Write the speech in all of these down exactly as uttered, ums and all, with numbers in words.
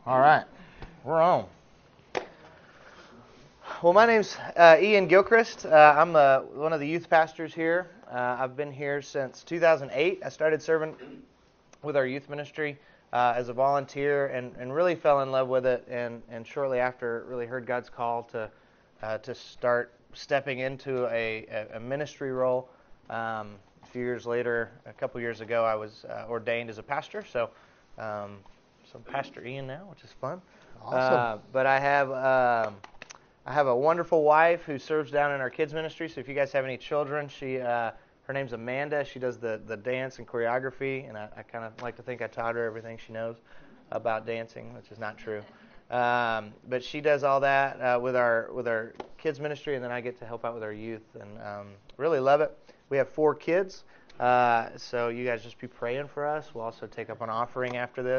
All right, we're on. Well, my name's uh, Ian Gilchrist. Uh, I'm uh, one of the youth pastors here. Uh, I've been here since two thousand eight. I started serving with our youth ministry uh, as a volunteer, and, and really fell in love with it. And, and shortly after, really heard God's call to uh, to start stepping into a, a, a ministry role. Um, a few years later, a couple years ago, I was uh, ordained as a pastor. So. Um, So I'm Pastor Ian now, which is fun. Awesome. Uh, but I have um, I have a wonderful wife who serves down in our kids ministry. So if you guys have any children, she uh, her name's Amanda. She does the, the dance and choreography, and I, I kind of like to think I taught her everything she knows about dancing, which is not true. Um, but she does all that uh, with our with our kids ministry, and then I get to help out with our youth, and um, really love it. We have four kids. Uh, so you guys just be praying for us. We'll also take up an offering after this,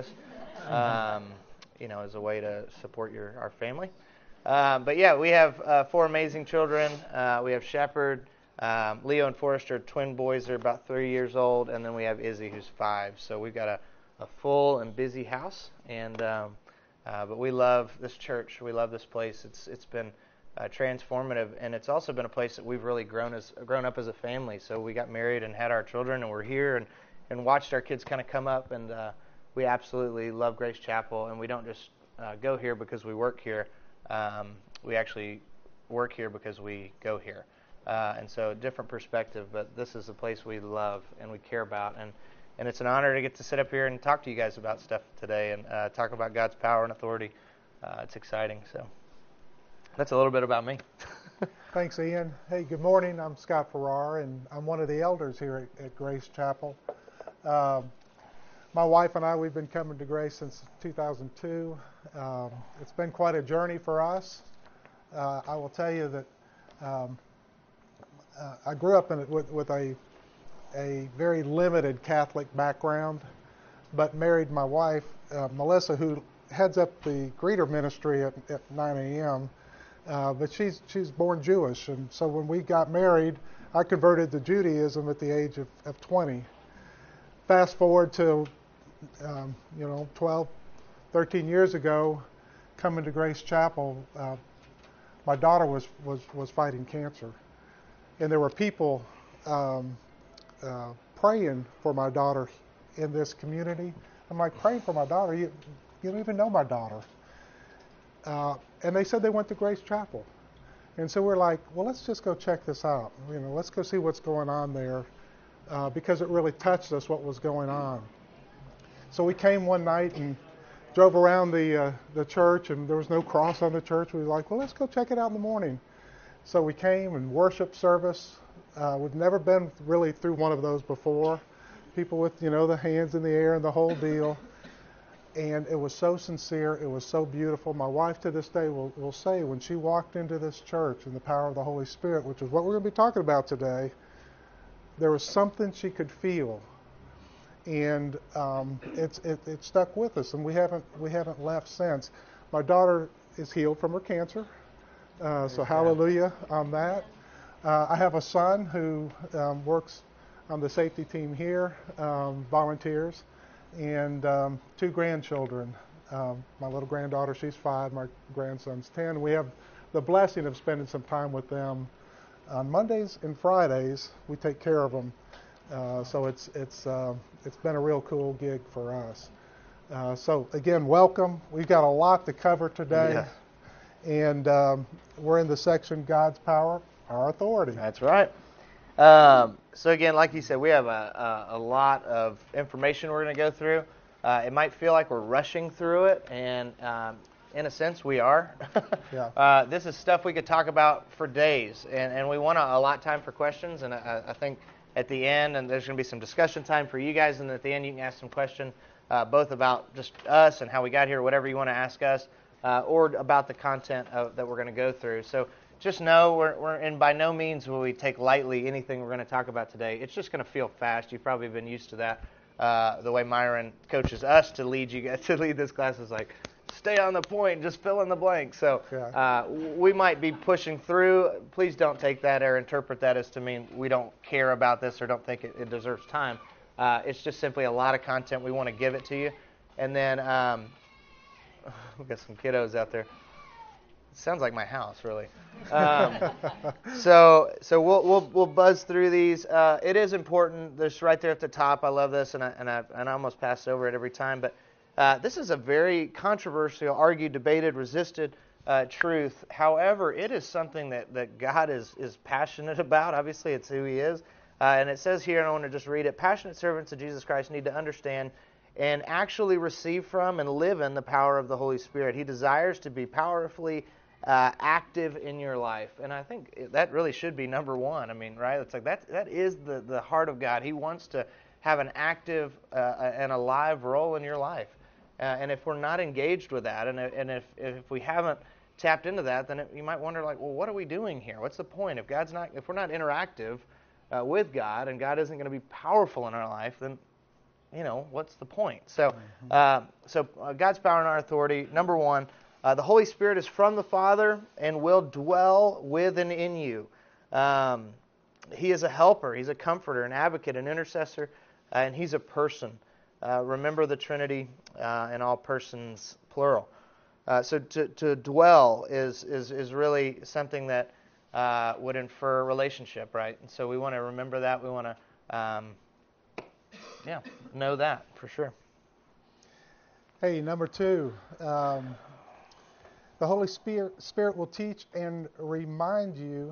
um, you know, as a way to support your our family. Uh, but yeah, we have uh, four amazing children. Uh, we have Shepherd, um, Leo and Forrester, twin boys. They're about three years old, and then we have Izzy, who's five. So we've got a, a full and busy house, and um, uh, but we love this church. We love this place. It's it's been Uh, transformative, and it's also been a place that we've really grown as grown up as a family. So we got married and had our children, and we're here and, and watched our kids kind of come up, and uh, we absolutely love Grace Chapel, and we don't just uh, go here because we work here. Um, we actually work here because we go here. Uh, and so a different perspective, but this is a place we love and we care about, and, and it's an honor to get to sit up here and talk to you guys about stuff today and uh, talk about God's power and authority. Uh, it's exciting, so. That's a little bit about me. Thanks, Ian. Hey, good morning. I'm Scott Farrar, and I'm one of the elders here at, at Grace Chapel. Um, my wife and I, we've been coming to Grace since two thousand two. Um, it's been quite a journey for us. Uh, I will tell you that um, uh, I grew up in it with, with a, a very limited Catholic background, but married my wife, uh, Melissa, who heads up the greeter ministry at, at nine a.m., Uh, but she's she's born Jewish, and so when we got married, I converted to Judaism at the age of, of twenty. Fast forward to, um, you know, twelve, thirteen years ago, coming to Grace Chapel, uh, my daughter was, was, was fighting cancer. And there were people um, uh, praying for my daughter in this community. I'm like, praying for my daughter? You, you don't even know my daughter. Uh, and they said they went to Grace Chapel. And so we're like, well, let's just go check this out. You know, let's go see what's going on there, uh, because it really touched us what was going on. So we came one night and drove around the uh, the church, and there was no cross on the church. We were like, well, let's go check it out in the morning. So we came and worship service. Uh, we've never been really through one of those before. People with, you know, the hands in the air and the whole deal. And it was so sincere, it was so beautiful. My wife to this day will, will say when she walked into this church in the power of the Holy Spirit, which is what we're going to be talking about today, there was something she could feel. And um, it's, it, it stuck with us, and we haven't we haven't left since. My daughter is healed from her cancer, uh, so hallelujah on that. Uh, I have a son who um, works on the safety team here, um, volunteers. And um, two grandchildren. Um, my little granddaughter, she's five. My grandson's ten. We have the blessing of spending some time with them on Mondays and Fridays. We take care of them, uh, so it's it's uh, it's been a real cool gig for us. Uh, so again, welcome. We've got a lot to cover today, Yes. and um, we're in the section God's Power, Our Authority. That's right. Um, so again, like you said, we have a, a, a lot of information we're going to go through. Uh, it might feel like we're rushing through it, and um, in a sense, we are. Yeah. uh, this is stuff we could talk about for days, and, and we want to allot time for questions, and I, I think at the end, and there's going to be some discussion time for you guys, and at the end you can ask some questions, uh, both about just us and how we got here, whatever you want to ask us, uh, or about the content of, that we're going to go through. So just know we're, we're and by no means will we take lightly anything we're going to talk about today. It's just going to feel fast. You've probably been used to that. Uh, the way Myron coaches us to lead you guys to lead this class is like, stay on the point, just fill in the blank. So uh, we might be pushing through. Please don't take that or interpret that as to mean we don't care about this or don't think it, it deserves time. Uh, it's just simply a lot of content. We want to give it to you, and then um, We've got some kiddos out there. It sounds like my house, really. Um, so so we'll we'll we'll buzz through these. Uh, it is important. There's right there at the top. I love this, and I and I and I almost pass over it every time. But uh, this is a very controversial, argued, debated, resisted uh, truth. However, it is something that, that God is is passionate about. Obviously, it's who He is. Uh, and it says here, and I want to just read it: passionate servants of Jesus Christ need to understand and actually receive from and live in the power of the Holy Spirit. He desires to be powerfully uh, active in your life. And I think that really should be number one. I mean, right? It's like that that is the, the heart of God. He wants to have an active uh, and alive role in your life. Uh, and if we're not engaged with that, and, and if, if we haven't tapped into that, then it, you might wonder, like, well, what are we doing here? What's the point? If God's not, if we're not interactive uh, with God, and God isn't going to be powerful in our life, then you know, what's the point? So, uh, so uh, God's power and our authority. Number one, uh, the Holy Spirit is from the Father and will dwell with and in you. Um, he is a helper. He's a comforter, an advocate, an intercessor, uh, and He's a person. Uh, remember the Trinity uh, and all persons, plural. Uh, so to, to dwell is, is, is really something that uh, would infer relationship, right? And so we want to remember that. We want to... Um, Yeah, know that for sure. Hey, number two, um, the Holy Spirit, Spirit will teach and remind you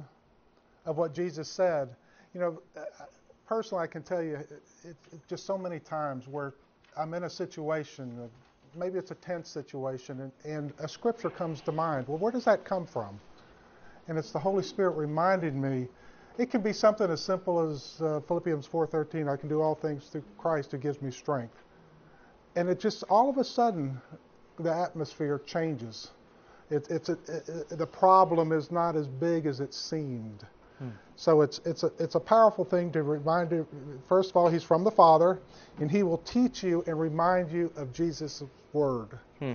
of what Jesus said. You know, personally, I can tell you, it, it, just so many times where I'm in a situation, maybe it's a tense situation, and, and a scripture comes to mind. Well, where does that come from? And it's the Holy Spirit reminding me. It can be something as simple as uh, Philippians four thirteen, I can do all things through Christ who gives me strength. And it just, all of a sudden, the atmosphere changes. It, it's a, it, the problem is not as big as it seemed. Hmm. So it's it's a, it's a powerful thing to remind you, first of all, He's from the Father, and He will teach you and remind you of Jesus' Word. Hmm.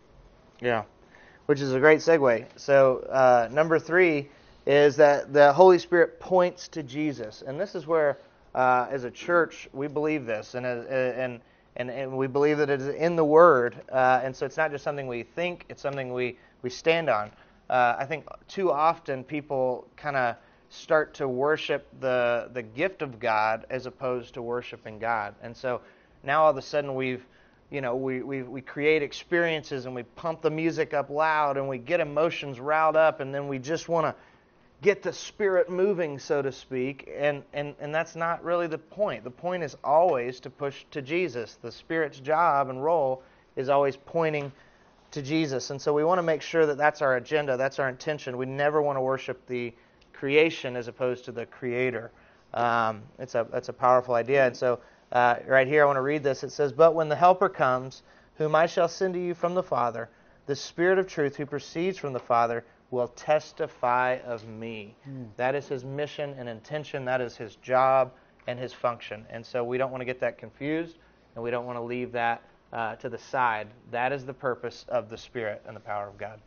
Yeah, which is a great segue. So uh, number three is that the Holy Spirit points to Jesus. And this is where, uh, as a church, we believe this. And, uh, and and and we believe that it is in the Word. Uh, and so it's not just something we think, it's something we, we stand on. Uh, I think too often people kind of start to worship the the gift of God as opposed to worshiping God. And so now all of a sudden we've, you know, we, we, we create experiences and we pump the music up loud and we get emotions riled up and then we just want to get the Spirit moving, so to speak, and, and, and that's not really the point. The point is always to push to Jesus. The Spirit's job and role is always pointing to Jesus, and so we want to make sure that that's our agenda, that's our intention. We never want to worship the creation as opposed to the Creator. Um, it's a that's a powerful idea, and so uh, right here I want to read this. It says, "But when the Helper comes, whom I shall send to you from the Father, the Spirit of truth who proceeds from the Father, will testify of me." Mm. That is His mission and intention. That is His job and His function. And so we don't want to get that confused, and we don't want to leave that uh, to the side. That is the purpose of the Spirit and the power of God.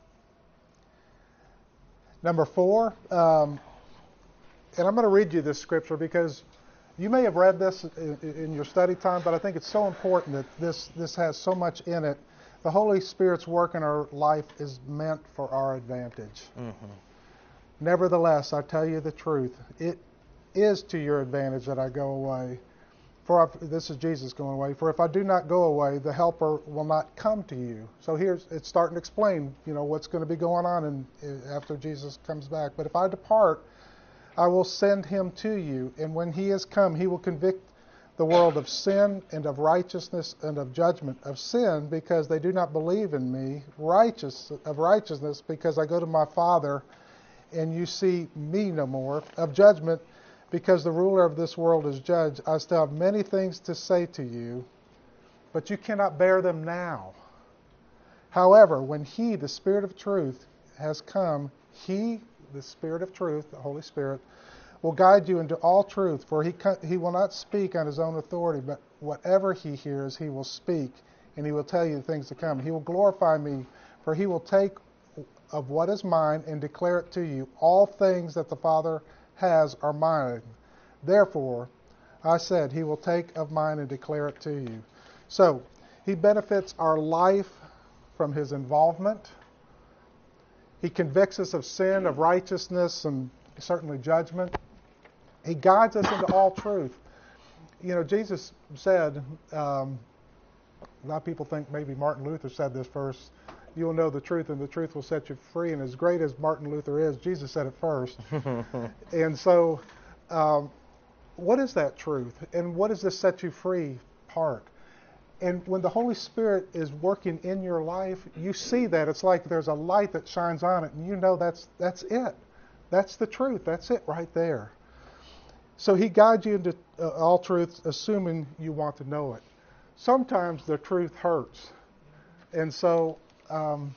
Number four, um, and I'm going to read you this scripture because you may have read this in, in your study time, but I think it's so important that this, this has so much in it. The Holy Spirit's work in our life is meant for our advantage. Mm-hmm. Nevertheless, I tell you the truth, it is to your advantage that I go away. For I, this is Jesus going away. For if I do not go away, the Helper will not come to you. So here's it's starting to explain, you know, what's going to be going on in, in, after Jesus comes back. But if I depart, I will send Him to you, and when He has come, He will convict the world of sin and of righteousness and of judgment. Of sin, because they do not believe in me. Righteous of righteousness, because I go to my Father and you see me no more. Of judgment, because the ruler of this world is judged. I still have many things to say to you, but you cannot bear them now. However, when He, the Spirit of truth, has come, He, the Spirit of truth, the Holy Spirit, will guide you into all truth, for he he will not speak on His own authority, but whatever He hears, He will speak, and He will tell you the things to come. He will glorify me, for He will take of what is mine and declare it to you. All things that the Father has are mine. Therefore, I said, He will take of mine and declare it to you. So, He benefits our life from his involvement. He convicts us of sin, of righteousness, and certainly judgment. He guides us into all truth. You know, Jesus said, um, a lot of people think maybe Martin Luther said this first, you will know the truth and the truth will set you free. And as great as Martin Luther is, Jesus said it first. And so um, what is that truth? And what does this set you free part? And when the Holy Spirit is working in your life, you see that. It's like there's a light that shines on it, and you know that's that's it. That's the truth. That's it right there. So he guides you into uh, all truth, assuming you want to know it. Sometimes the truth hurts. And so um,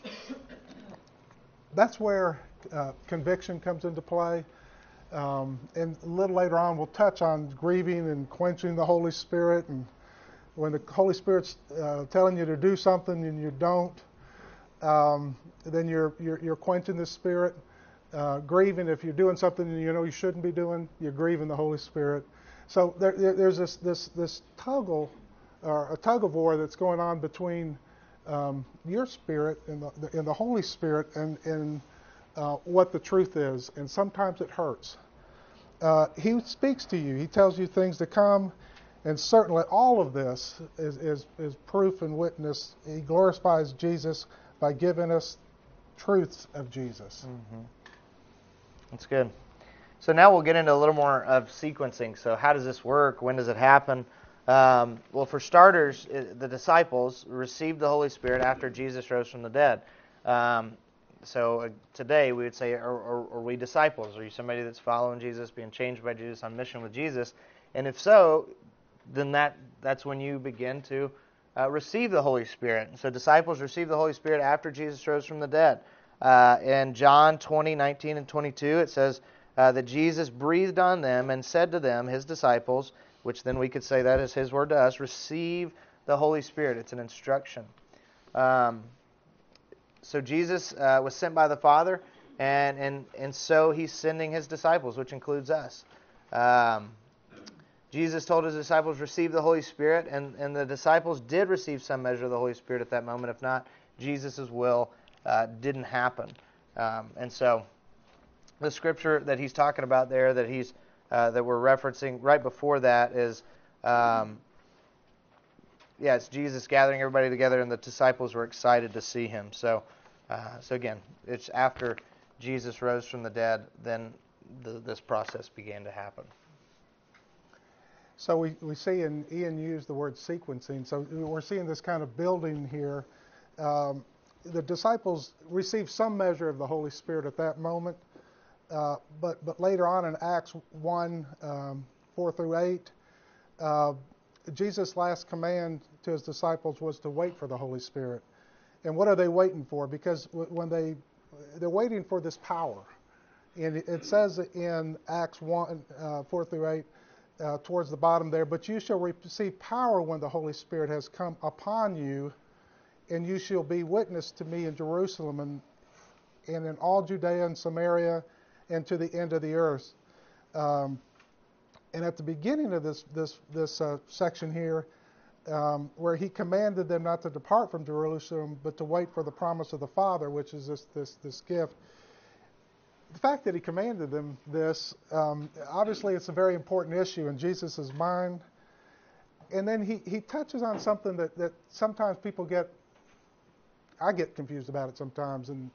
that's where uh, conviction comes into play. Um, and a little later on, we'll touch on grieving and quenching the Holy Spirit. And when the Holy Spirit's uh, telling you to do something and you don't, um, then you're, you're, you're quenching the Spirit. Uh, grieving, if you're doing something you know you shouldn't be doing, you're grieving the Holy Spirit. So there, there, there's this this this tuggle, or a tug of war that's going on between um, your spirit and the, the, and the Holy Spirit, and and uh, what the truth is. And sometimes it hurts. Uh, he speaks to you. He tells you things to come, and certainly all of this is is, is proof and witness. He glorifies Jesus by giving us truths of Jesus. Mm-hmm. That's good. So now we'll get into a little more of sequencing. So how does this work? When does it happen? Um, well, for starters, the disciples received the Holy Spirit after Jesus rose from the dead. Um, so uh, today we would say, are, are, are we disciples? Are you somebody that's following Jesus, being changed by Jesus, on mission with Jesus? And if so, then that that's when you begin to uh, receive the Holy Spirit. So disciples received the Holy Spirit after Jesus rose from the dead. Uh, in John twenty, nineteen, and twenty-two, it says uh, that Jesus breathed on them and said to them, his disciples, which then we could say that is his word to us, receive the Holy Spirit. It's an instruction. Um, so Jesus uh, was sent by the Father, and, and, and so he's sending his disciples, which includes us. Um, Jesus told his disciples, receive the Holy Spirit, and, and the disciples did receive some measure of the Holy Spirit at that moment. If not, Jesus' will Uh, didn't happen. Um, and so the scripture that he's talking about there that he's uh, that we're referencing right before that is um, yeah, it's Jesus gathering everybody together, and the disciples were excited to see him. So uh, so again, it's after Jesus rose from the dead, then the, this process began to happen. So we, we see, and Ian used the word sequencing, so we're seeing this kind of building here. Um, The disciples received some measure of the Holy Spirit at that moment, uh, but but later on in Acts one, um, four through eight, uh, Jesus' last command to his disciples was to wait for the Holy Spirit. And what are they waiting for? Because when they they're waiting for this power, and it says in Acts one, uh, four through eight, uh, towards the bottom there, but you shall receive power when the Holy Spirit has come upon you. And you shall be witness to me in Jerusalem and, and in all Judea and Samaria and to the end of the earth. Um, and at the beginning of this this this uh, section here, um, where he commanded them not to depart from Jerusalem, but to wait for the promise of the Father, which is this this this gift. The fact that he commanded them this, um, obviously, it's a very important issue in Jesus' mind. And then he he touches on something that that sometimes people get. I get confused about it sometimes, and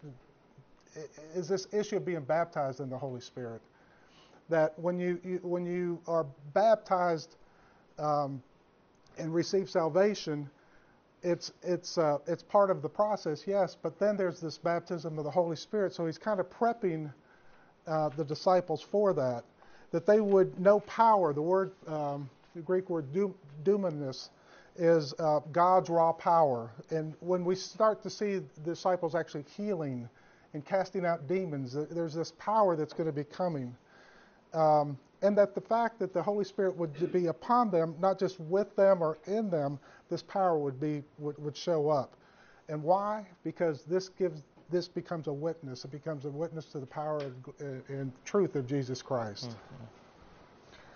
is this issue of being baptized in the Holy Spirit. That when you, you when you are baptized um, and receive salvation, it's it's uh, it's part of the process, yes. But then there's this baptism of the Holy Spirit. So he's kind of prepping uh, the disciples for that, that they would know power. The word, um, the Greek word dunamis, is uh, God's raw power. And when we start to see the disciples actually healing and casting out demons, there's this power that's going to be coming. Um, and that the fact that the Holy Spirit would be upon them, not just with them or in them, this power would be would, would show up. And why? Because this gives this becomes a witness. It becomes a witness to the power and, and truth of Jesus Christ. Mm-hmm.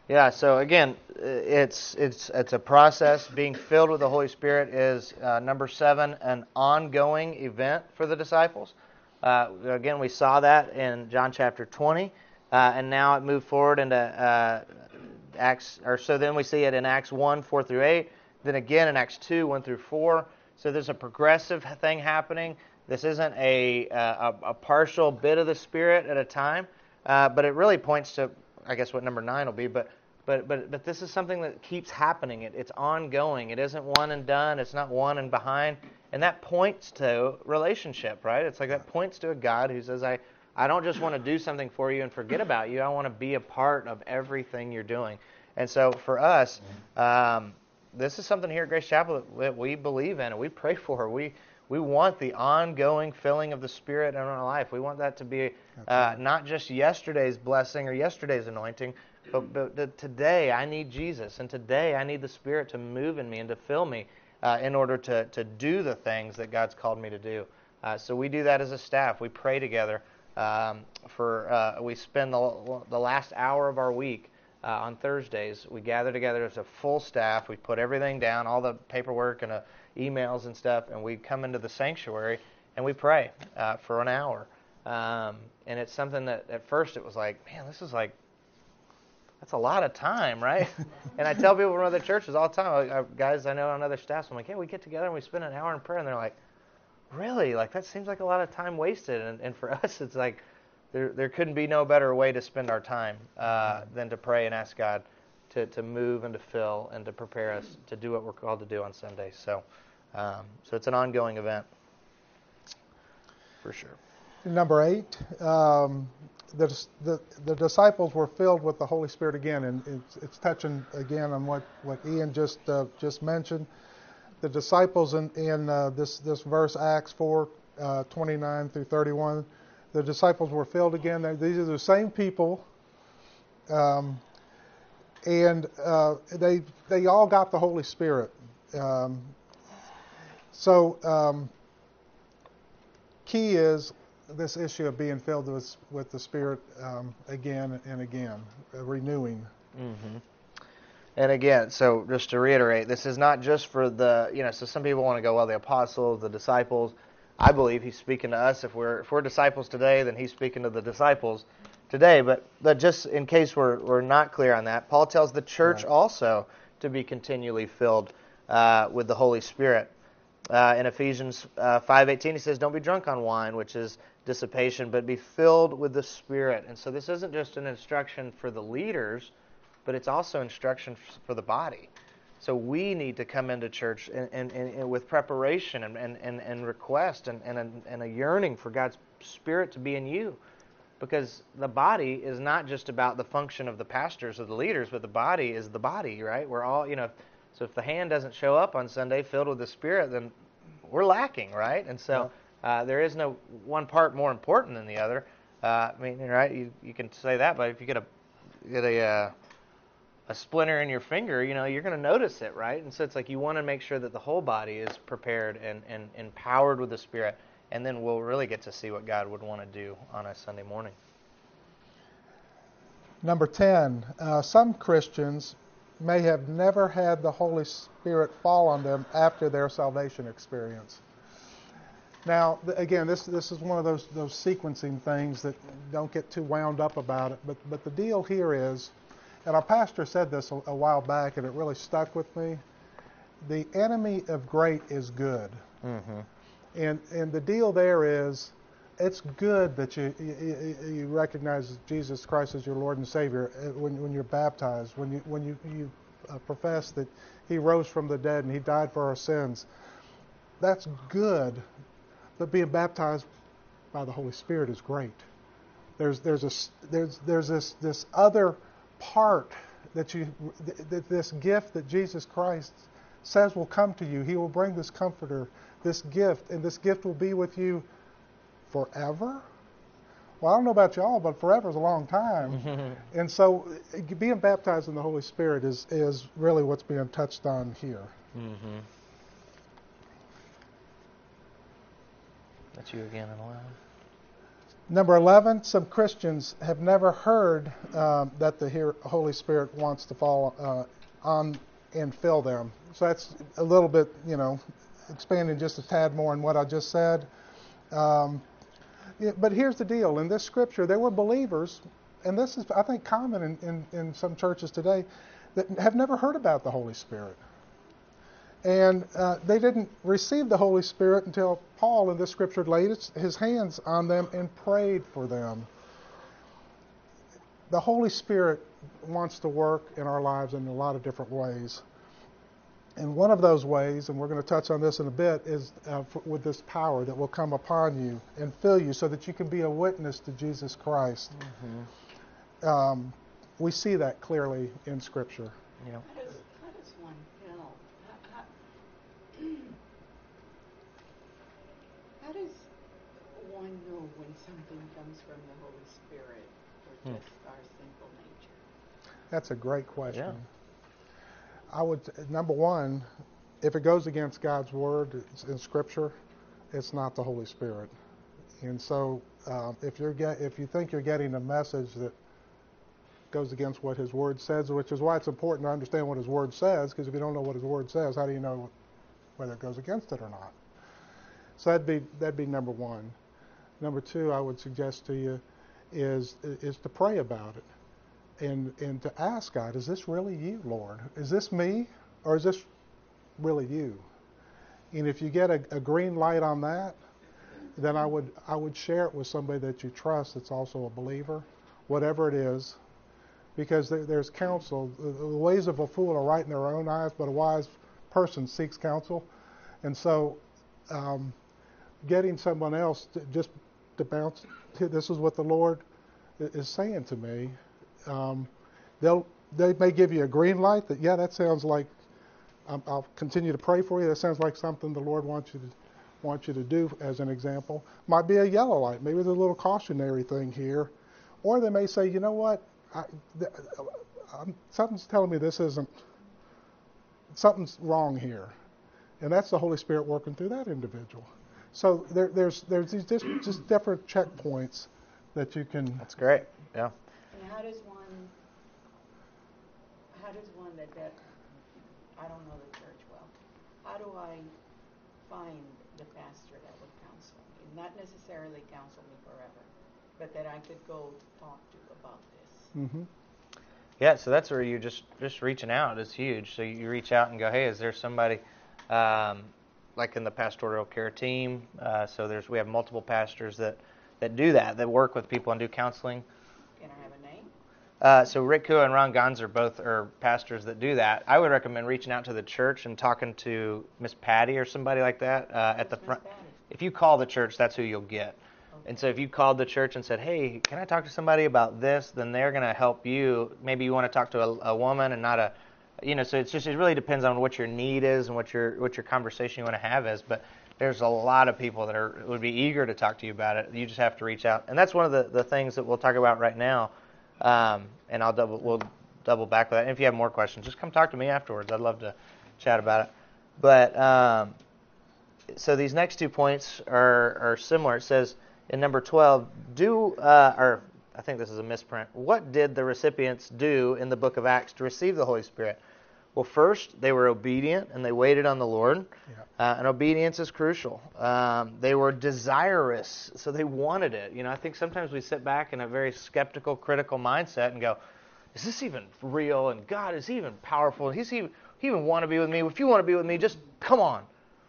Yeah, so again, it's it's it's a process. Being filled with the Holy Spirit is uh, number seven, an ongoing event for the disciples. Uh, again, we saw that in John chapter twenty, uh, and now it moved forward into uh, Acts, or so then we see it in Acts one, four through eight, then again in Acts two, one through four. So there's a progressive thing happening. This isn't a a, a partial bit of the Spirit at a time, uh, but it really points to, I guess, what number nine will be, but but but but this is something that keeps happening. It, it's ongoing. It isn't one and done. It's not one and behind, and that points to relationship, right? It's like that points to a God who says, "I I don't just want to do something for you and forget about you. I want to be a part of everything you're doing." And so for us, um, this is something here at Grace Chapel that we believe in and we pray for. We we want the ongoing filling of the Spirit in our life. We want that to be uh, not just yesterday's blessing or yesterday's anointing, but, but today I need Jesus, and today I need the Spirit to move in me and to fill me uh, in order to, to do the things that God's called me to do. Uh, so we do that as a staff. We pray together. Um, for uh, we spend the, the last hour of our week uh, on Thursdays. We gather together as a full staff. We put everything down, all the paperwork and uh, emails and stuff, and we come into the sanctuary and we pray uh, for an hour. Um, and it's something that at first it was like, man, this is like, that's a lot of time, right? And I tell people from other churches all the time, I, I, guys I know on other staffs, I'm like, yeah, we get together and we spend an hour in prayer, and they're like, really? Like, that seems like a lot of time wasted. And, and for us, it's like there there couldn't be no better way to spend our time uh, than to pray and ask God to, to move and to fill and to prepare us to do what we're called to do on Sunday. So, um, so it's an ongoing event, for sure. Number eight, um, the, the the disciples were filled with the Holy Spirit again, and it's, it's touching again on what, what Ian just uh, just mentioned. The disciples in, in uh, this this verse, Acts four, uh, twenty-nine through thirty-one, the disciples were filled again. They're, these are the same people, um, and uh, they they all got the Holy Spirit. Um, so um, key is this issue of being filled with with the Spirit um, again and again, uh, renewing. Mm-hmm. And again, so just to reiterate, this is not just for the, you know, so some people want to go, well, the apostles, the disciples. I believe he's speaking to us. If we're if we're disciples today, then he's speaking to the disciples today. But, but just in case we're, we're not clear on that, Paul tells the church right. also to be continually filled uh, with the Holy Spirit. Uh, in Ephesians uh, five eighteen, he says, don't be drunk on wine, which is dissipation, but be filled with the Spirit. And so this isn't just an instruction for the leaders, but it's also instruction for the body. So we need to come into church and, and, and with preparation and, and, and, and request and, and, a, and a yearning for God's Spirit to be in you. Because the body is not just about the function of the pastors or the leaders, but the body is the body, right? We're all, you know, so if the hand doesn't show up on Sunday filled with the Spirit, then we're lacking, right? And so uh, there is no one part more important than the other. Uh, I mean, right? You you can say that, but if you get a get a uh, a splinter in your finger, you know, you're going to notice it, right? And so it's like you want to make sure that the whole body is prepared and, and empowered with the Spirit, and then we'll really get to see what God would want to do on a Sunday morning. Number ten, uh, some Christians may have never had the Holy Spirit fall on them after their salvation experience. Now, again, this this is one of those those sequencing things that don't get too wound up about it, but but the deal here is, and our pastor said this a, a while back, and it really stuck with me. The enemy of great is good, mm-hmm. and and the deal there is, it's good that you you, you recognize Jesus Christ as your Lord and Savior when when you're baptized, when you when you you uh, profess that He rose from the dead and He died for our sins. That's good, but being baptized by the Holy Spirit is great. There's there's a there's there's this this other part that you that this gift that Jesus Christ says will come to you. He will bring this comforter, this gift, and this gift will be with you forever. Well, I don't know about y'all, but forever is a long time. And so being baptized in the Holy Spirit is is really what's being touched on here. Mm-hmm. That's you again, Alan. Number eleven, some Christians have never heard um, that the Holy Spirit wants to fall uh, on and fill them. So that's a little bit, you know, expanding just a tad more on what I just said. Um, yeah, but here's the deal. In this scripture, there were believers, and this is, I think, common in, in, in some churches today, that have never heard about the Holy Spirit. And uh, they didn't receive the Holy Spirit until Paul in this scripture laid his, his hands on them and prayed for them. The Holy Spirit wants to work in our lives in a lot of different ways. And one of those ways, and we're going to touch on this in a bit, is uh, for, with this power that will come upon you and fill you so that you can be a witness to Jesus Christ. Mm-hmm. Um, we see that clearly in Scripture. Yeah. How does, how does one tell? How, how, how does one know when something comes from the Holy Spirit or just hmm. our sinful nature? That's a great question. Yeah. I would, number one, if it goes against God's Word in Scripture, it's not the Holy Spirit. And so, um, if you're get, if you think you're getting a message that goes against what His Word says, which is why it's important to understand what His Word says, because if you don't know what His Word says, how do you know whether it goes against it or not? So that'd be that'd be number one. Number two, I would suggest to you is is to pray about it. And and to ask God, is this really you, Lord? Is this me, or is this really you? And if you get a, a green light on that, then I would I would share it with somebody that you trust that's also a believer, whatever it is, because there, there's counsel. The, the ways of a fool are right in their own eyes, but a wise person seeks counsel. And so, um, getting someone else to, just to bounce, this is what the Lord is saying to me. Um, they'll they may give you a green light that yeah that sounds like um, I'll continue to pray for you. That sounds like something the Lord wants you to want you to do. As an example, might be a yellow light. Maybe there's a little cautionary thing here, or they may say, you know what, I, th- I'm, something's telling me this isn't something's wrong here, and that's the Holy Spirit working through that individual. So there, there's there's these just, just different checkpoints that you can. That's great. Yeah. And how does one, how does one that, that, I don't know the church well, how do I find the pastor that would counsel me? Not necessarily counsel me forever, but that I could go to talk to about this. Mm-hmm. Yeah, so that's where you just, just reaching out is huge. So you reach out and go, hey, is there somebody, um, like in the pastoral care team, uh, so there's we have multiple pastors that, that do that, that work with people and do counseling. Can I have a name? Uh, so Rick Kua and Ron Gonzer both are pastors that do that. I would recommend reaching out to the church and talking to Miss Patty or somebody like that uh, at the front. If you call the church, that's who you'll get. Okay. And so if you called the church and said, hey, can I talk to somebody about this, then they're going to help you. Maybe you want to talk to a, a woman and not a, you know, so it's just it really depends on what your need is and what your what your conversation you want to have is. But there's a lot of people that are would be eager to talk to you about it. You just have to reach out. And that's one of the, the things that we'll talk about right now. Um, and I'll double we'll double back with that. And if you have more questions, just come talk to me afterwards. I'd love to chat about it. But um, so these next two points are, are similar. It says in number twelve, do uh, or I think this is a misprint. What did the recipients do in the book of Acts to receive the Holy Spirit? Well, first, they were obedient, and they waited on the Lord. Yeah. Uh, and obedience is crucial. Um, they were desirous, so they wanted it. You know, I think sometimes we sit back in a very skeptical, critical mindset and go, is this even real? And God, is He even powerful? He's He, he even want to be with me? If you want to be with me, just come on.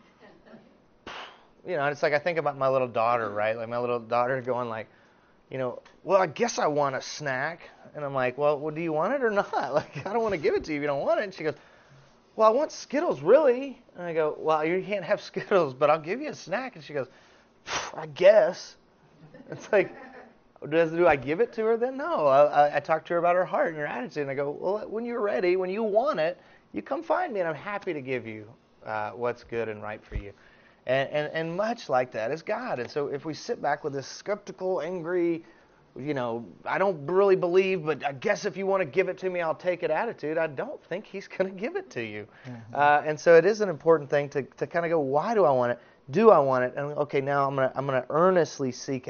You know, it's like I think about my little daughter, right? Like my little daughter going like, you know, well, I guess I want a snack. And I'm like, well, well, do you want it or not? Like, I don't want to give it to you if you don't want it. And she goes, well, I want Skittles, really. And I go, well, you can't have Skittles, but I'll give you a snack. And she goes, I guess. It's like, does do I give it to her then? No. I, I, I talk to her about her heart and her attitude. And I go, well, when you're ready, when you want it, you come find me, and I'm happy to give you uh, what's good and right for you. And, and and much like that is God. And so if we sit back with this skeptical, angry, you know, I don't really believe, but I guess if you want to give it to me, I'll take it attitude, I don't think He's going to give it to you. Mm-hmm. Uh, and so it is an important thing to, to kind of go, why do I want it? Do I want it? And okay, now I'm going to I'm going to earnestly seek it.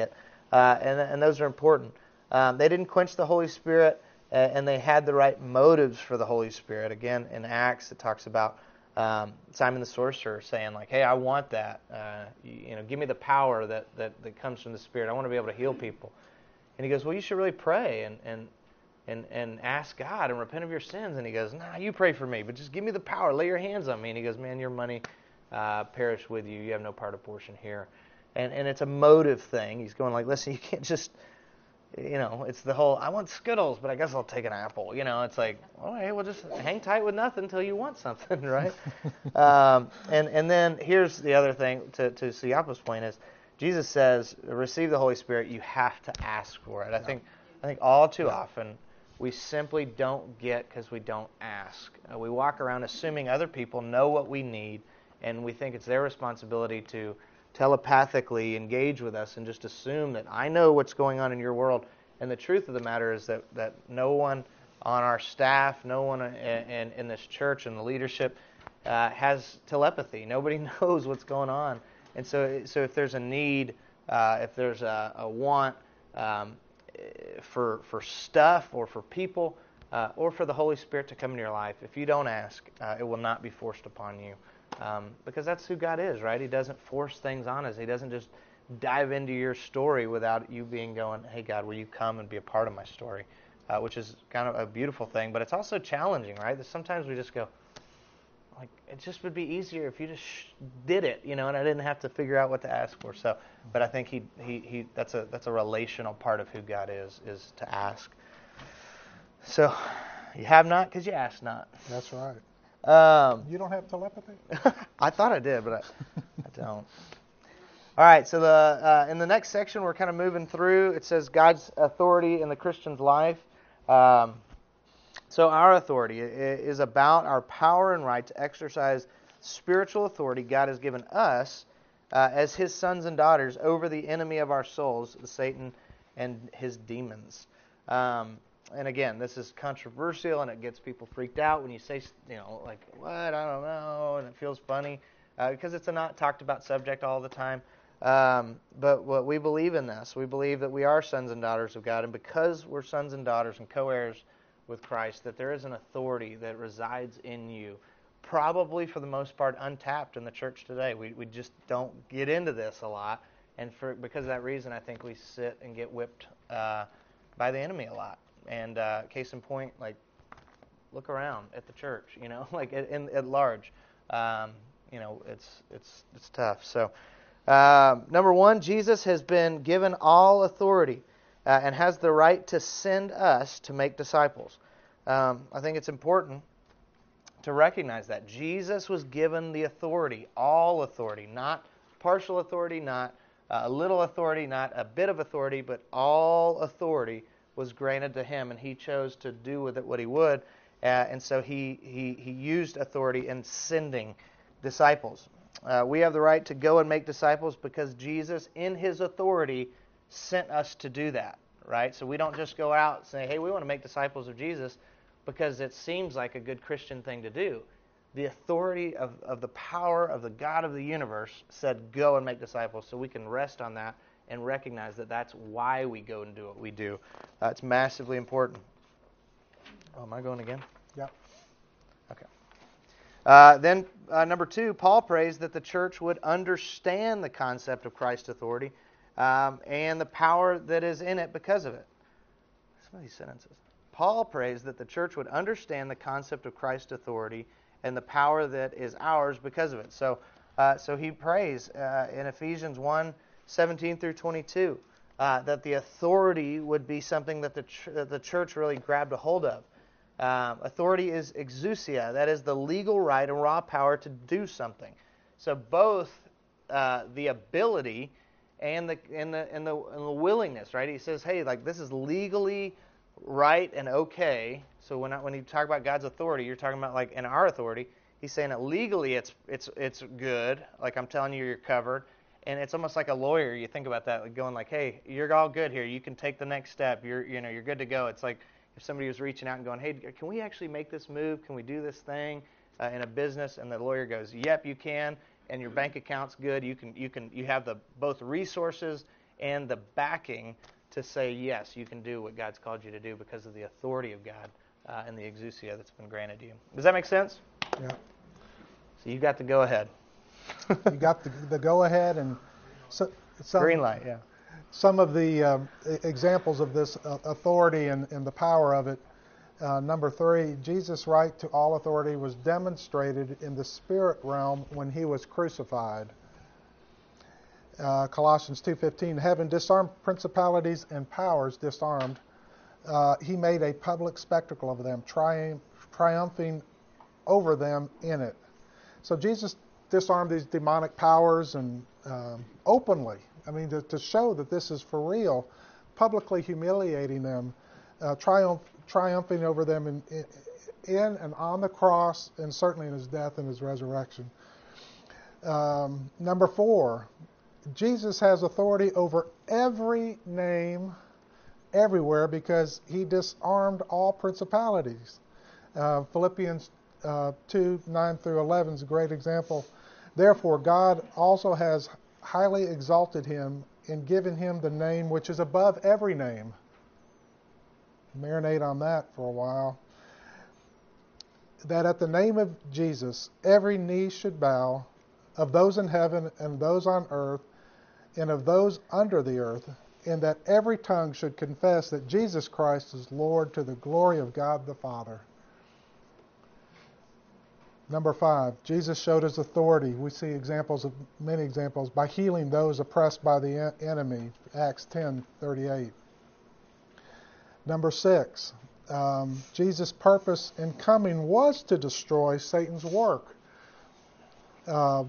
uh, and and those are important. Um, they didn't quench the Holy Spirit, uh, and they had the right motives for the Holy Spirit. Again, in Acts, it talks about um, Simon the sorcerer saying, like, "Hey, I want that. Uh, you, you know, give me the power that, that that comes from the Spirit. I want to be able to heal people." And he goes, "Well, you should really pray and and and and ask God and repent of your sins." And he goes, "Nah, you pray for me, but just give me the power. Lay your hands on me." And he goes, "Man, your money uh, perish with you. You have no part or portion here." And and it's a motive thing. He's going like, "Listen, you can't just." You know, it's the whole, I want Skittles, but I guess I'll take an apple. You know, it's like, all right, well, just hang tight with nothing until you want something, right? um, and and then here's the other thing to, to Siapa's point is, Jesus says, receive the Holy Spirit, you have to ask for it. I think I think all too often we simply don't get because we don't ask. Uh, we walk around assuming other people know what we need, and we think it's their responsibility to telepathically engage with us and just assume that I know what's going on in your world. And the truth of the matter is that, that no one on our staff, no one in, in, in this church and the leadership uh, has telepathy. Nobody knows what's going on. And so so if there's a need, uh, if there's a, a want um, for, for stuff or for people uh, or for the Holy Spirit to come into your life, if you don't ask, uh, it will not be forced upon you. Um, because that's who God is, right? He doesn't force things on us. He doesn't just dive into your story without you being going, hey, God, will you come and be a part of my story? Uh, which is kind of a beautiful thing, but it's also challenging, right? That sometimes we just go, like, it just would be easier if you just sh- did it, you know, and I didn't have to figure out what to ask for. So, but I think he, he, he that's a that's a relational part of who God is, is to ask. So, you have not because you ask not. That's right. Um, You don't have telepathy? I thought I did, but I, I don't. All right, so the uh, in the next section, we're kind of moving through. It says God's authority in the Christian's life. Um, so our authority is about our power and right to exercise spiritual authority God has given us uh, as His sons and daughters over the enemy of our souls, Satan and his demons. Um, And again, this is controversial, and it gets people freaked out when you say, you know, like, what, I don't know, and it feels funny, uh, because it's a not talked about subject all the time. Um, but what we believe in this, we believe that we are sons and daughters of God, and because we're sons and daughters and co-heirs with Christ, that there is an authority that resides in you, probably for the most part untapped in the church today. We we just don't get into this a lot, and for because of that reason, I think we sit and get whipped uh, by the enemy a lot. And uh, case in point, like, look around at the church, you know, like at, in, at large. Um, you know, it's it's it's tough. So, uh, number one, Jesus has been given all authority uh, and has the right to send us to make disciples. Um, I think it's important to recognize that Jesus was given the authority, all authority, not partial authority, not uh, a little authority, not a bit of authority, but all authority was granted to him, and he chose to do with it what he would, uh, and so he, he he used authority in sending disciples. Uh, we have the right to go and make disciples because Jesus, in his authority, sent us to do that, right? So we don't just go out and say, hey, we want to make disciples of Jesus because it seems like a good Christian thing to do. The authority of, of the power of the God of the universe said, go and make disciples, so we can rest on that and recognize that that's why we go and do what we do. Uh, it's massively important. Oh, am I going again? Yep. Okay. Uh, then, uh, number two, Paul prays that the church would understand the concept of Christ's authority um, and the power that is in it because of it. Some of these sentences. Paul prays that the church would understand the concept of Christ's authority and the power that is ours because of it. So, uh, so he prays uh, in Ephesians one, seventeen through twenty-two, uh, that the authority would be something that the ch- that the church really grabbed a hold of. Um, authority is exousia, that is the legal right and raw power to do something. So both uh, the ability and the and the and the and the willingness, right? He says, hey, like this is legally right and okay. So when I, when you talk about God's authority, you're talking about like in our authority. He's saying that legally it's it's it's good. Like I'm telling you, you're covered. And it's almost like a lawyer. You think about that, like going like, "Hey, you're all good here. You can take the next step. You're, you know, you're good to go." It's like if somebody was reaching out and going, "Hey, can we actually make this move? Can we do this thing uh, in a business?" And the lawyer goes, "Yep, you can." And your bank account's good. You can, you can, you have the both resources and the backing to say, yes, you can do what God's called you to do because of the authority of God uh, and the exousia that's been granted to you. Does that make sense? Yeah. So you got the go-ahead. You got the, the go-ahead and so, some, Green light, yeah. Some of the um, examples of this uh, authority and, and the power of it. Uh, number three, Jesus' right to all authority was demonstrated in the spirit realm when he was crucified. Uh, Colossians two fifteen, having disarmed principalities and powers, disarmed, uh, he made a public spectacle of them, triumph, triumphing over them in it. So Jesus disarmed these demonic powers and um, openly, I mean, to, to show that this is for real, publicly humiliating them, uh, triumph, triumphing over them in, in, in and on the cross, and certainly in his death and his resurrection. Um, number four, Jesus has authority over every name everywhere because he disarmed all principalities. Uh, Philippians uh, two, nine through eleven is a great example. Therefore, God also has highly exalted him and given him the name which is above every name. Marinate on that for a while. That at the name of Jesus, every knee should bow, of those in heaven and those on earth, and of those under the earth, and that every tongue should confess that Jesus Christ is Lord to the glory of God the Father. Number five, Jesus showed his authority. We see examples of many examples by healing those oppressed by the enemy. Acts ten thirty-eight. Number six, um, Jesus' purpose in coming was to destroy Satan's work. Uh,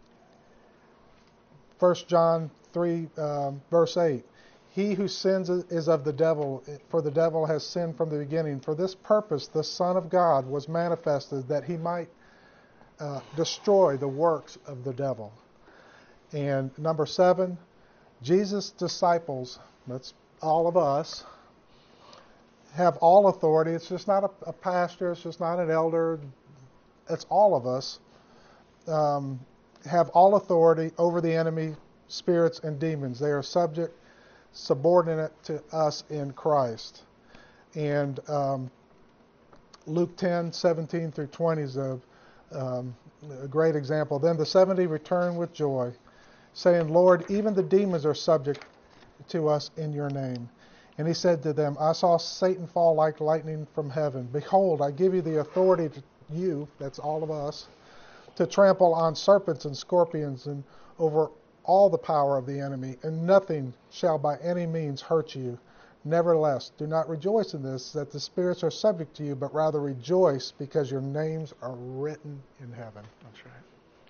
First John three, um, verse eight. He who sins is of the devil, for the devil has sinned from the beginning. For this purpose the Son of God was manifested, that he might uh, destroy the works of the devil. And number seven, Jesus' disciples, that's all of us, have all authority. It's just not a, a pastor, it's just not an elder, it's all of us. Um, have all authority over the enemy, spirits, and demons. They are subject, subordinate to us in Christ. And um, Luke ten, seventeen through twenty is a, um, a great example. Then the seventy returned with joy, saying, Lord, even the demons are subject to us in your name. And he said to them, I saw Satan fall like lightning from heaven. Behold, I give you the authority to you, that's all of us, to trample on serpents and scorpions and over all the power of the enemy, and nothing shall by any means hurt you. Nevertheless, do not rejoice in this, that the spirits are subject to you, but rather rejoice because your names are written in heaven. That's right.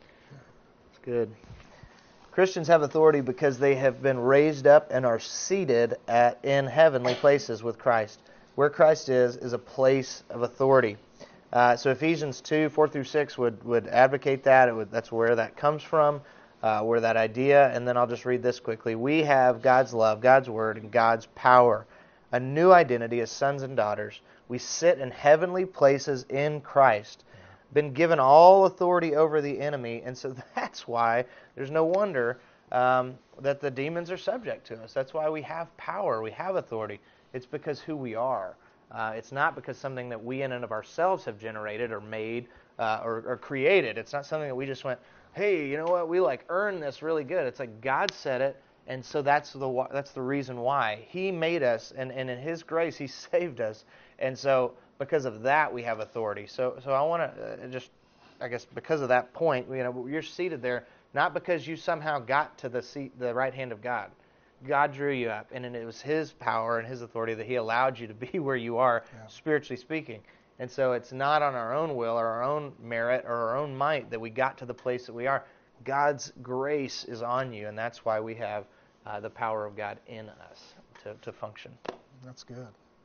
That's good. Christians have authority because they have been raised up and are seated at in heavenly places with Christ. Where Christ is, is a place of authority. Uh, so Ephesians two, four through six would, would advocate that. It would, that's where that comes from, uh, where that idea, and then I'll just read this quickly. We have God's love, God's word, and God's power. A new identity as sons and daughters. We sit in heavenly places in Christ. Been given all authority over the enemy, and so that's why there's no wonder um, that the demons are subject to us. That's why we have power, we have authority. It's because who we are. Uh, it's not because something that we in and of ourselves have generated or made uh, or, or created. It's not something that we just went, hey, you know what, we like earned this really good. It's like God said it, and so that's the that's the reason why. He made us, and, and in His grace, He saved us. And so because of that, we have authority. So so I want to uh, just, I guess because of that point, you know, you're seated there, not because you somehow got to the seat, the right hand of God. God drew you up, and it was His power and His authority that He allowed you to be where you are, yeah. spiritually speaking. And so it's not on our own will or our own merit or our own might that we got to the place that we are. God's grace is on you, and that's why we have uh, the power of God in us to, to function. That's good.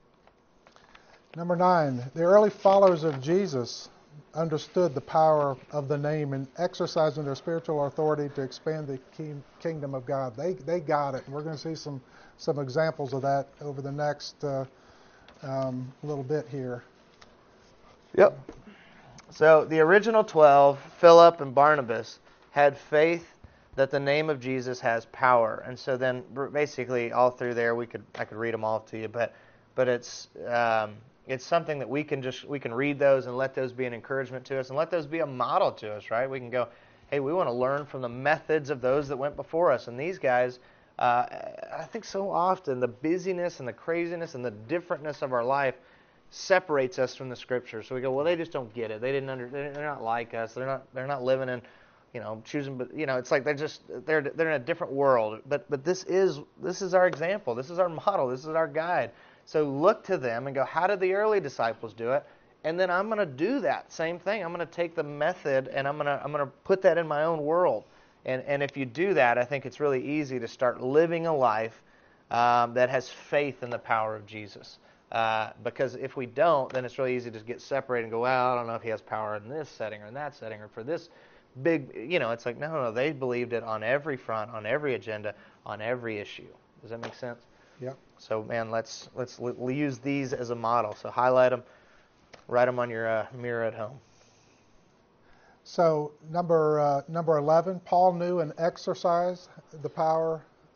Number nine, the early followers of Jesus understood the power of the name and exercising their spiritual authority to expand the kingdom of God. They they got it. And we're going to see some, some examples of that over the next uh, um, little bit here. Yep. So the original twelve, Philip and Barnabas, had faith that the name of Jesus has power. And so then basically all through there, we could I could read them all to you, but but it's um, it's something that we can just we can read those and let those be an encouragement to us and let those be a model to us, right? We can go, hey, we want to learn from the methods of those that went before us. And these guys, uh, I think so often the busyness and the craziness and the differentness of our life separates us from the Scripture. So we go, well, they just don't get it. They didn't under, they're not like us. They're not they're not living in, you know, choosing. But you know, it's like they're just they're they're in a different world. But but this is this is our example. This is our model. This is our guide. So look to them and go, how did the early disciples do it? And then I'm going to do that same thing. I'm going to take the method and I'm going to I'm going to put that in my own world. And and if you do that, I think it's really easy to start living a life um, that has faith in the power of Jesus. Uh, because if we don't, then it's really easy to get separated and go, well, I don't know if he has power in this setting or in that setting or for this big, you know, it's like, no, no, they believed it on every front, on every agenda, on every issue. Does that make sense? Yep. So, man, let's let's l- use these as a model. So highlight them, write them on your uh, mirror at home. So number uh, number eleven, Paul knew and exercised the power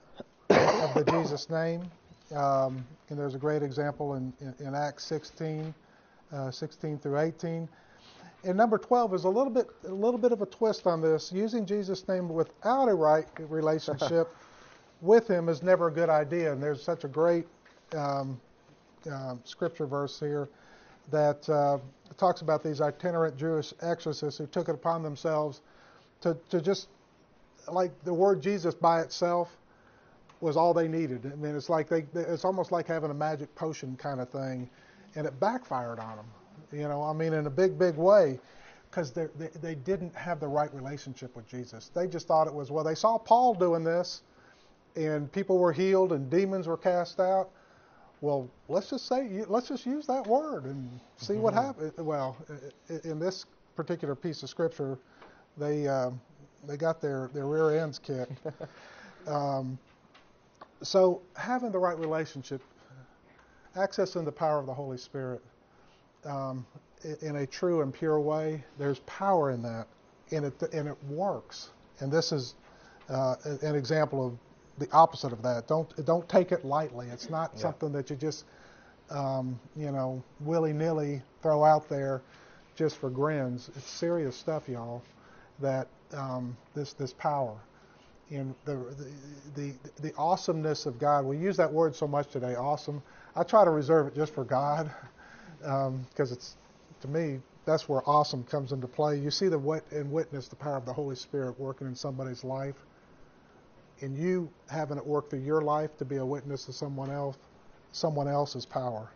of the Jesus name. Um, and there's a great example in, in, in Acts sixteen, uh, sixteen through eighteen. And number twelve is a little bit a little bit of a twist on this. Using Jesus' name without a right relationship with him is never a good idea. And there's such a great um, uh, scripture verse here that uh, talks about these itinerant Jewish exorcists who took it upon themselves to, to just, like the word Jesus by itself was all they needed. I mean, it's like they, it's almost like having a magic potion kind of thing, and it backfired on them. You know, I mean, in a big, big way, because they, they didn't have the right relationship with Jesus. They just thought it was, well, they saw Paul doing this, and people were healed and demons were cast out. Well, let's just say, let's just use that word and see mm-hmm. what happens. Well, in this particular piece of scripture, they um, they got their, their rear ends kicked. um, so having the right relationship, accessing the power of the Holy Spirit um, in a true and pure way, there's power in that, and it and it works. And this is uh, an example of the opposite of that. Don't don't take it lightly. It's not yeah. something that you just um, you know willy-nilly throw out there just for grins. It's serious stuff, y'all. That um, this this power in the, the the the awesomeness of God. We use that word so much today, awesome. I try to reserve it just for God because um, it's to me that's where awesome comes into play. You see the wit and witness the power of the Holy Spirit working in somebody's life. And you having it work through your life to be a witness to someone else, someone else's power.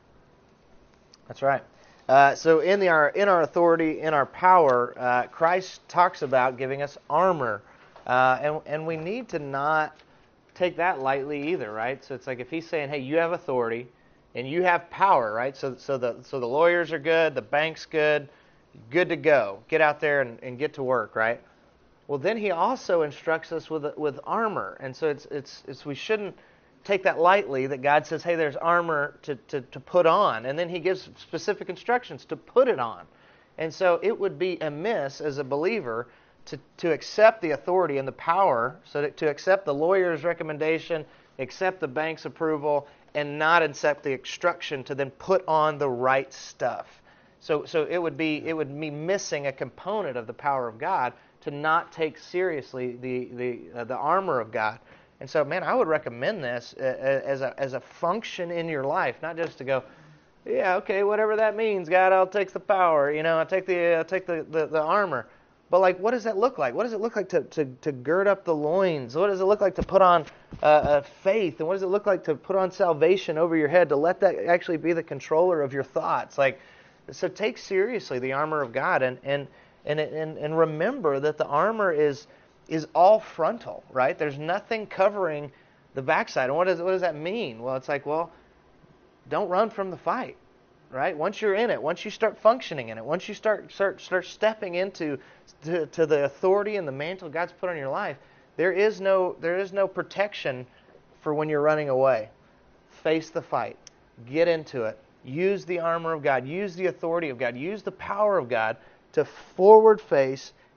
That's right. Uh, so in the our in our authority, in our power, uh, Christ talks about giving us armor, uh, and and we need to not take that lightly either, right? So it's like if he's saying, hey, you have authority, and you have power, right? So so the so the lawyers are good, the bank's good, good to go. Get out there and, and get to work, right? Well, then he also instructs us with with armor, and so it's it's it's we shouldn't take that lightly. That God says, "Hey, there's armor to, to to put on," and then He gives specific instructions to put it on. And so it would be amiss as a believer to to accept the authority and the power, so that, to accept the lawyer's recommendation, accept the bank's approval, and not accept the instruction to then put on the right stuff. So so it would be it would be missing a component of the power of God, to not take seriously the the uh, the armor of God. And so, man, I would recommend this uh, as a as a function in your life, not just to go, yeah, okay, whatever that means, God, I'll take the power, you know, I'll take the I'll take the, the, the armor. But like, what does that look like? What does it look like to, to, to gird up the loins? What does it look like to put on uh, uh, faith? And what does it look like to put on salvation over your head, to let that actually be the controller of your thoughts? Like, so take seriously the armor of God, and and And, and and remember that the armor is is all frontal, right? There's nothing covering the backside. And what does what does that mean? Well, it's like, well, don't run from the fight, right? Once you're in it, once you start functioning in it, once you start start start stepping into to, to the authority and the mantle God's put on your life, there is no there is no protection for when you're running away. Face the fight. Get into it. Use the armor of God. Use the authority of God. Use the power of God to forward face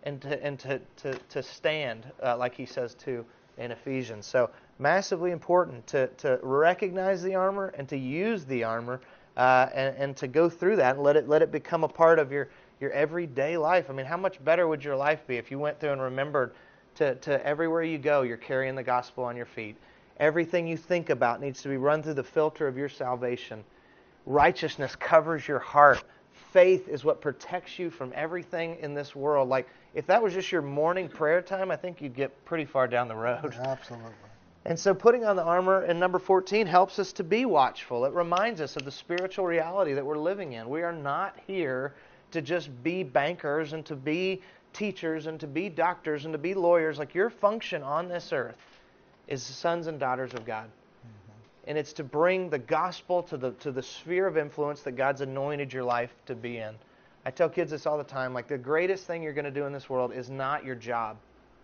and to and to to, to stand, uh, like he says too in Ephesians. So massively important to to recognize the armor and to use the armor, uh, and and to go through that and let it let it become a part of your your everyday life. I mean, how much better would your life be if you went through and remembered to to everywhere you go, you're carrying the gospel on your feet. Everything you think about needs to be run through the filter of your salvation. Righteousness covers your heart. Faith is what protects you from everything in this world. Like, if that was just your morning prayer time, I think you'd get pretty far down the road. Absolutely. And so putting on the armor in number fourteen helps us to be watchful. It reminds us of the spiritual reality that we're living in. We are not here to just be bankers and to be teachers and to be doctors and to be lawyers. Like, your function on this earth is sons and daughters of God. And it's to bring the gospel to the to the sphere of influence that God's anointed your life to be in. I tell kids this all the time. Like, the greatest thing you're going to do in this world is not your job.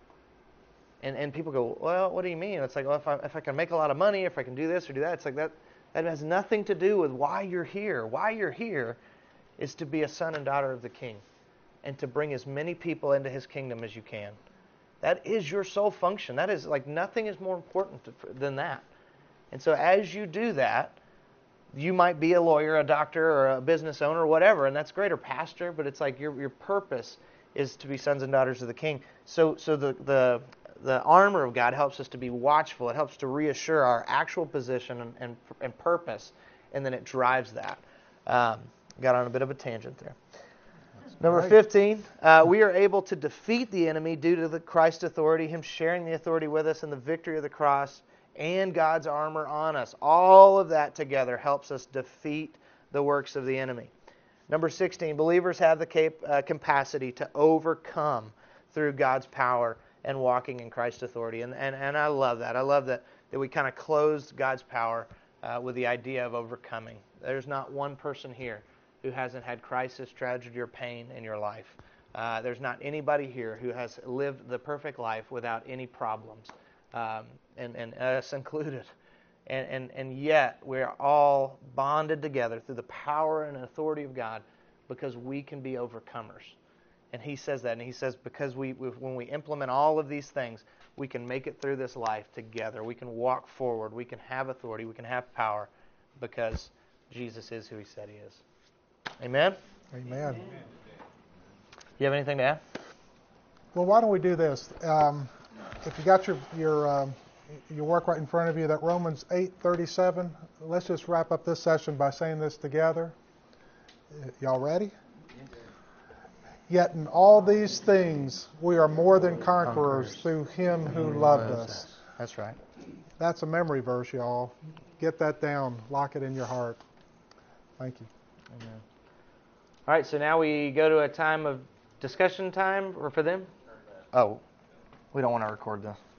And and people go, well, what do you mean? It's like, well, if I if I can make a lot of money, if I can do this or do that, it's like that. That has nothing to do with why you're here. Why you're here is to be a son and daughter of the King, and to bring as many people into His kingdom as you can. That is your sole function. That is, like, nothing is more important to, than that. And so as you do that, you might be a lawyer, a doctor, or a business owner, or whatever, and that's great, or pastor, but it's like your your purpose is to be sons and daughters of the King. So so the the the armor of God helps us to be watchful. It helps to reassure our actual position and and, and purpose, and then it drives that. Um, got on a bit of a tangent there. Number fifteen, uh, we are able to defeat the enemy due to the Christ's authority, Him sharing the authority with us, and the victory of the cross, and God's armor on us. All of that together helps us defeat the works of the enemy. Number sixteen, believers have the cap- uh, capacity to overcome through God's power and walking in Christ's authority. And and, and I love that. I love that, that we kind of closed God's power uh, with the idea of overcoming. There's not one person here who hasn't had crisis, tragedy, or pain in your life. Uh, there's not anybody here who has lived the perfect life without any problems. Um, and, and us included. And, and, and yet we're all bonded together through the power and authority of God because we can be overcomers. And He says that. And He says because we, we when we implement all of these things, we can make it through this life together. We can walk forward. We can have authority. We can have power because Jesus is who He said He is. Amen? Amen. You have anything to add? Well, why don't we do this? Um, if you got your your um, your work right in front of you, that Romans eight thirty-seven. Let's just wrap up this session by saying this together. Y'all ready? Yet in all these things we are more than conquerors through Him who loved us. That's right. That's a memory verse, y'all. Get that down. Lock it in your heart. Thank you. Amen. All right, so now we go to a time of discussion time or for them? Oh, we don't want to record this.